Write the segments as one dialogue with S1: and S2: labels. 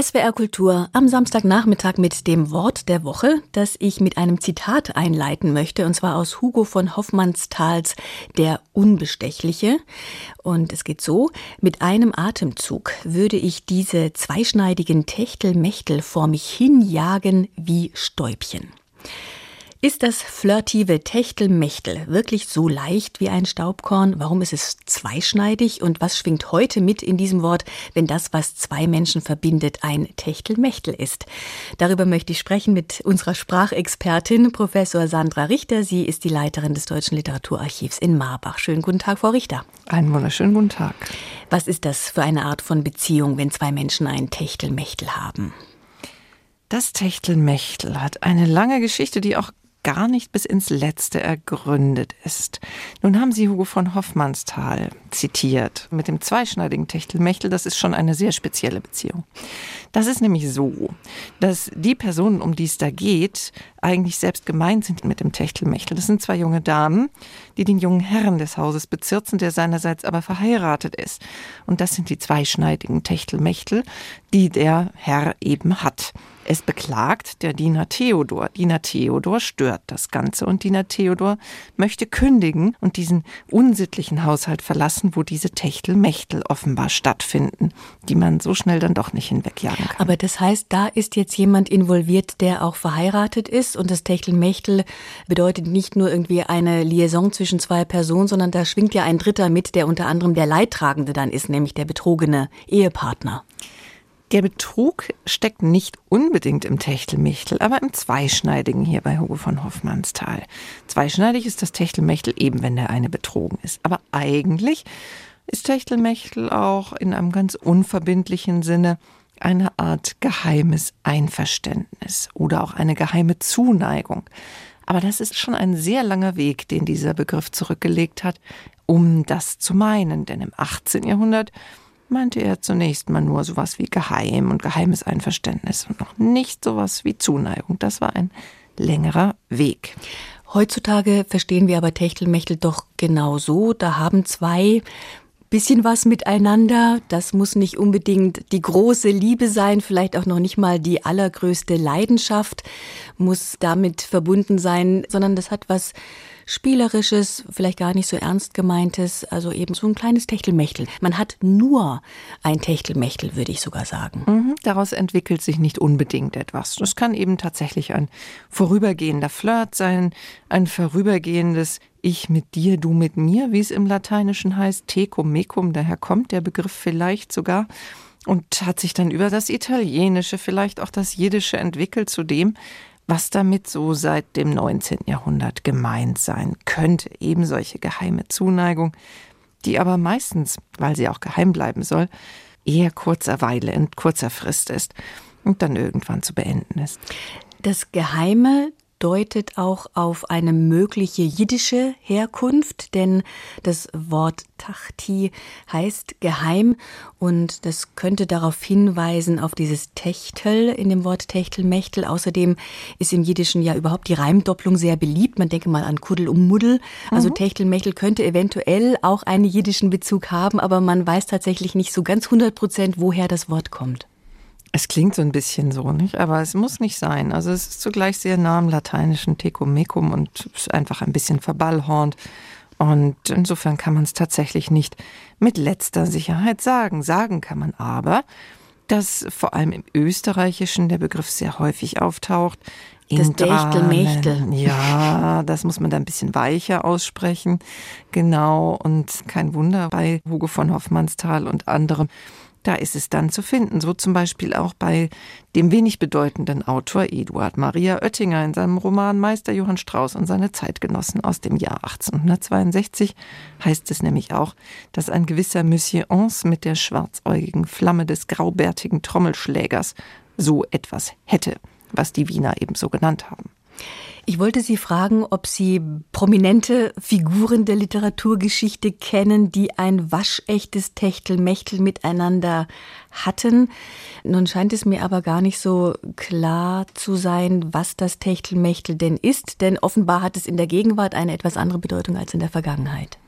S1: SWR Kultur am Samstagnachmittag mit dem Wort der Woche, das ich mit einem Zitat einleiten möchte, und zwar aus Hugo von Hofmannsthals Der Unbestechliche. Und es geht so: Mit einem Atemzug würde ich diese zweischneidigen Techtelmechtel vor mich hinjagen wie Stäubchen. Ist das flirtive Techtelmechtel wirklich so leicht wie ein Staubkorn? Warum ist es zweischneidig? Und was schwingt heute mit in diesem Wort, wenn das, was zwei Menschen verbindet, ein Techtelmechtel ist? Darüber möchte ich sprechen mit unserer Sprachexpertin, Professor Sandra Richter. Sie ist die Leiterin des Deutschen Literaturarchivs in Marbach. Schönen guten Tag, Frau Richter.
S2: Einen wunderschönen guten Tag.
S1: Was ist das für eine Art von Beziehung, wenn zwei Menschen ein Techtelmechtel haben?
S2: Das Techtelmechtel hat eine lange Geschichte, die auch gar nicht bis ins Letzte ergründet ist. Nun haben Sie Hugo von Hofmannsthal zitiert. Mit dem zweischneidigen Techtelmechtel, das ist schon eine sehr spezielle Beziehung. Das ist nämlich so, dass die Personen, um die es da geht, eigentlich selbst gemeint sind mit dem Techtelmechtel. Das sind zwei junge Damen, die den jungen Herrn des Hauses bezirzen, der seinerseits aber verheiratet ist. Und das sind die zweischneidigen Techtelmechtel, die der Herr eben hat. Es beklagt der Diener Theodor. Diener Theodor stört das Ganze und Diener Theodor möchte kündigen und diesen unsittlichen Haushalt verlassen, wo diese Techtelmechtel offenbar stattfinden, die man so schnell dann doch nicht hinwegjagen kann.
S1: Aber das heißt, da ist jetzt jemand involviert, der auch verheiratet ist, und das Techtelmechtel bedeutet nicht nur irgendwie eine Liaison zwischen zwei Personen, sondern da schwingt ja ein Dritter mit, der unter anderem der Leidtragende dann ist, nämlich der betrogene Ehepartner.
S2: Der Betrug steckt nicht unbedingt im Techtelmechtel, aber im Zweischneidigen hier bei Hugo von Hofmannsthal. Zweischneidig ist das Techtelmechtel eben, wenn der eine betrogen ist. Aber eigentlich ist Techtelmechtel auch in einem ganz unverbindlichen Sinne eine Art geheimes Einverständnis oder auch eine geheime Zuneigung. Aber das ist schon ein sehr langer Weg, den dieser Begriff zurückgelegt hat, um das zu meinen. Denn im 18. Jahrhundert meinte er zunächst mal nur sowas wie geheim und geheimes Einverständnis und noch nicht sowas wie Zuneigung. Das war ein längerer Weg.
S1: Heutzutage verstehen wir aber Techtelmechtel doch genau so. Da haben zwei bisschen was miteinander. Das muss nicht unbedingt die große Liebe sein, vielleicht auch noch nicht mal die allergrößte Leidenschaft muss damit verbunden sein, sondern das hat was Spielerisches, vielleicht gar nicht so ernst gemeintes, also eben so ein kleines Techtelmechtel. Man hat nur ein Techtelmechtel, würde ich sogar sagen.
S2: Daraus entwickelt sich nicht unbedingt etwas. Das kann eben tatsächlich ein vorübergehender Flirt sein, ein vorübergehendes Ich mit dir, du mit mir, wie es im Lateinischen heißt, tecum mecum, daher kommt der Begriff vielleicht sogar, und hat sich dann über das Italienische, vielleicht auch das Jiddische entwickelt zu dem, was damit so seit dem 19. Jahrhundert gemeint sein könnte. Eben solche geheime Zuneigung, die aber meistens, weil sie auch geheim bleiben soll, eher kurzer Weile, in kurzer Frist ist und dann irgendwann zu beenden ist.
S1: Das Geheime deutet auch auf eine mögliche jiddische Herkunft, denn das Wort Tachti heißt geheim und das könnte darauf hinweisen, auf dieses Techtel in dem Wort Techtelmechtel. Außerdem ist im Jiddischen ja überhaupt die Reimdopplung sehr beliebt. Man denke mal an Kuddel um Muddel. Also Techtelmechtel könnte eventuell auch einen jiddischen Bezug haben, aber man weiß tatsächlich nicht so ganz 100%, woher das Wort kommt.
S2: Es klingt so ein bisschen so, nicht? Aber es muss nicht sein. Also es ist zugleich sehr nah am lateinischen tecum mecum und ist einfach ein bisschen verballhornt. Und insofern kann man es tatsächlich nicht mit letzter Sicherheit sagen. Sagen kann man aber, dass vor allem im Österreichischen der Begriff sehr häufig auftaucht.
S1: Das Techtelmechtel.
S2: Ja, das muss man da ein bisschen weicher aussprechen. Genau, und kein Wunder bei Hugo von Hofmannsthal und anderem. Da ist es dann zu finden, so zum Beispiel auch bei dem wenig bedeutenden Autor Eduard Maria Oettinger in seinem Roman Meister Johann Strauß und seine Zeitgenossen aus dem Jahr 1862 heißt es nämlich auch, dass ein gewisser Monsieur Ons mit der schwarzäugigen Flamme des graubärtigen Trommelschlägers so etwas hätte, was die Wiener eben so genannt haben.
S1: Ich wollte Sie fragen, ob Sie prominente Figuren der Literaturgeschichte kennen, die ein waschechtes Techtelmechtel miteinander hatten. Nun scheint es mir aber gar nicht so klar zu sein, was das Techtelmechtel denn ist, denn offenbar hat es in der Gegenwart eine etwas andere Bedeutung als in der Vergangenheit.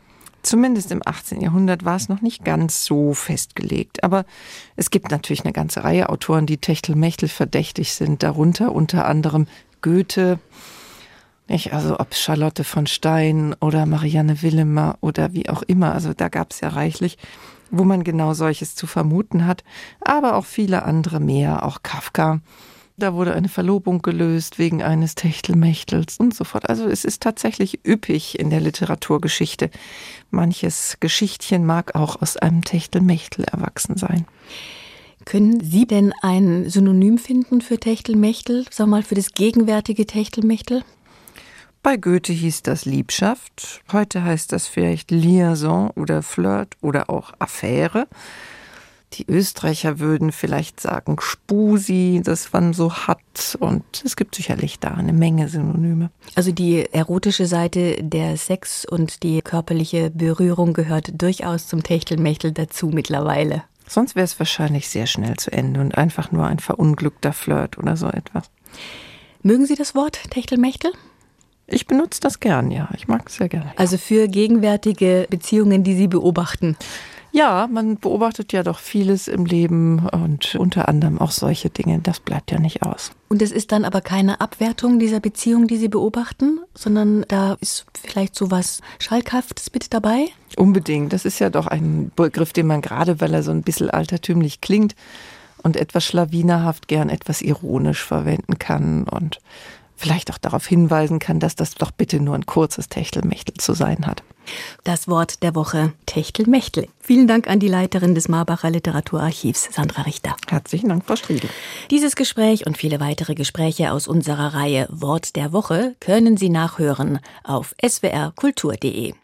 S2: Zumindest im 18. Jahrhundert war es noch nicht ganz so festgelegt. Aber es gibt natürlich eine ganze Reihe Autoren, die Techtelmechtel verdächtig sind. Darunter unter anderem Goethe, also ob Charlotte von Stein oder Marianne Willemer oder wie auch immer. Also da gab es ja reichlich, wo man genau solches zu vermuten hat. Aber auch viele andere mehr, auch Kafka. Da wurde eine Verlobung gelöst wegen eines Techtelmechtels und so fort. Also es ist tatsächlich üppig in der Literaturgeschichte. Manches Geschichtchen mag auch aus einem Techtelmechtel erwachsen sein.
S1: Können Sie denn ein Synonym finden für Techtelmechtel, sag mal für das gegenwärtige Techtelmechtel?
S2: Bei Goethe hieß das Liebschaft. Heute heißt das vielleicht Liaison oder Flirt oder auch Affäre. Die Österreicher würden vielleicht sagen Spusi, das man so hat. Und es gibt sicherlich da eine Menge Synonyme.
S1: Also die erotische Seite, der Sex und die körperliche Berührung gehört durchaus zum Techtelmechtel dazu mittlerweile.
S2: Sonst wäre es wahrscheinlich sehr schnell zu Ende und einfach nur ein verunglückter Flirt oder so etwas.
S1: Mögen Sie das Wort Techtelmechtel?
S2: Ich benutze das gern, ja. Ich mag es sehr gerne. Ja.
S1: Also für gegenwärtige Beziehungen, die Sie beobachten?
S2: Ja, man beobachtet ja doch vieles im Leben und unter anderem auch solche Dinge. Das bleibt ja nicht aus.
S1: Und es ist dann aber keine Abwertung dieser Beziehung, die Sie beobachten, sondern da ist vielleicht so was Schalkhaftes mit dabei?
S2: Unbedingt. Das ist ja doch ein Begriff, den man gerade, weil er so ein bisschen altertümlich klingt und etwas schlawinerhaft gern etwas ironisch verwenden kann und vielleicht auch darauf hinweisen kann, dass das doch bitte nur ein kurzes Techtelmechtel zu sein hat.
S1: Das Wort der Woche, Techtelmechtel. Vielen Dank an die Leiterin des Marbacher Literaturarchivs, Sandra Richter.
S2: Herzlichen Dank, Frau Striedl.
S1: Dieses Gespräch und viele weitere Gespräche aus unserer Reihe Wort der Woche können Sie nachhören auf swrkultur.de.